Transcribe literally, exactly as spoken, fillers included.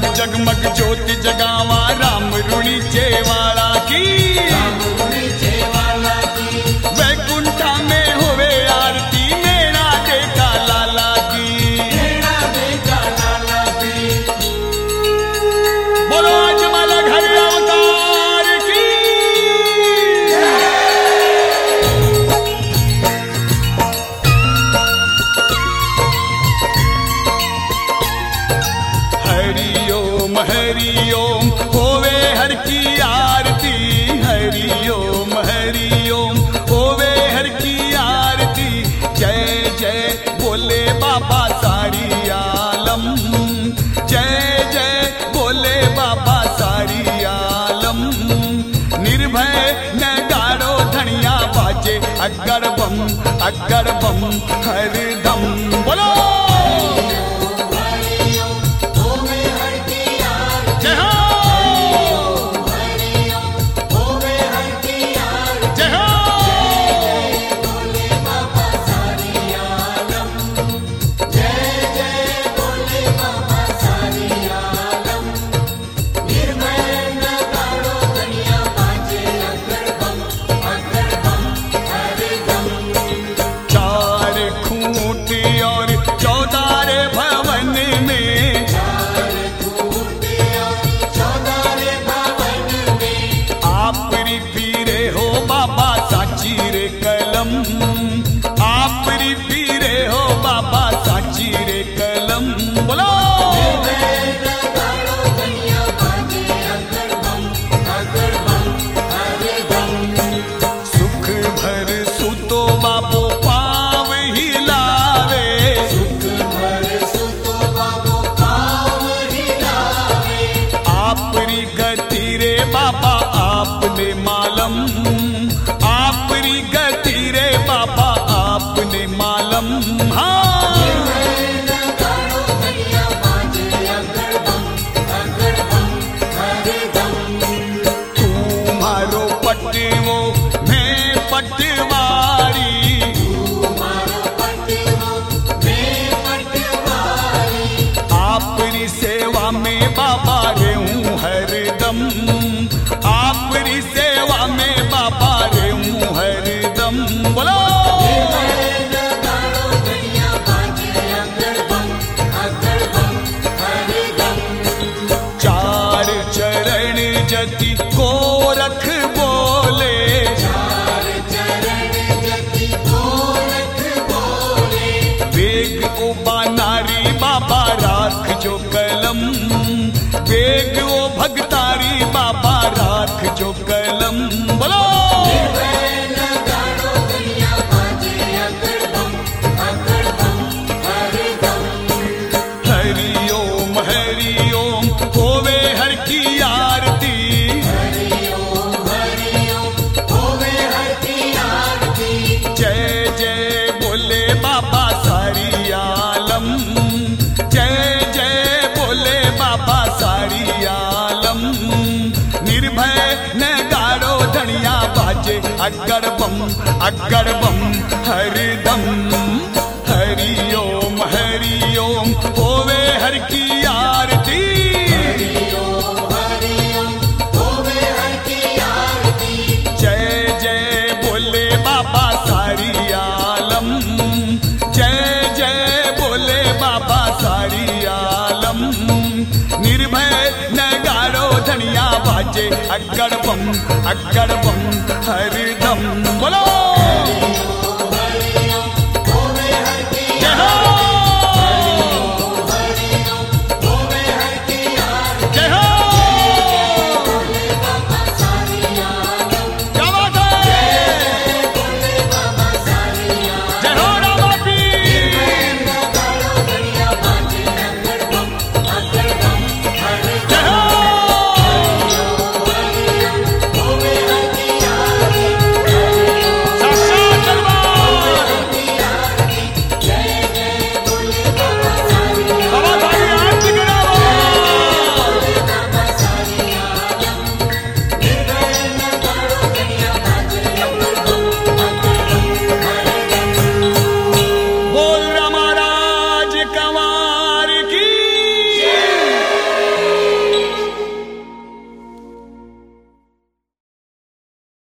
जगमग ज्योति जगावा राम रुणीचे वाला की, वैकुंठा में होवे आरती मेरा देखा लाला की। बोलो अजमल घर अवतार की। हरि ओम हरि ओम होवे हर की आरती, हरि ओम हरि ओम होवे हर की आरती। जय जय बोले बाबा सारी आलम, जय जय बोले बाबा सारी आलम। निर्भय नगाड़ो धनिया बाजे अग्गर बम अग्गर बम हरदम। बोलो आपरी पीरे हो बाबा साची रे कलम। बोलो सुख भर सुतो बाबो पाव हिलावे, सुख भर सुतो बाबो पाव हिलावे। आपरी गति रे बाबा आपने मालम, आपरी गति रे बाबा आपने मालम। हाँ तुम्हारो पटवो मैं पटवारी, आपरी सेवा में बाबा रहूं हरदम, आपरी सेवा में बाबा रहूं हरदम। बोलो चार चरण जति को रख बोले, चार चरण जति को रख बोले। वेग ओ बानारी बाबा राख जो कलम, वेग ओ भगतारी बाबा राख जो कलम। बोलो हरि ओम हरि ओम होवे हर की आरती, हरि ओम हरि ओम होवे हर की आरती। जय जय बोले बाबा सारी आलम, जय जय बोले बाबा सारी आलम। निर्भय नगाड़ो धनिया बाजे अग्गर बम अग्गर बम हरदम। हरि ओम हरि ओम होवे हर की आरती, हरि ओम हरि ओम होवे हर की आरती। जय जय बोले बाबा सारी आलम, जय जय बोले बाबा सारी आलम। निर्भय नगाड़ो धनिया बाजे अग्गर बम अग्गर बम हरदम। बोलो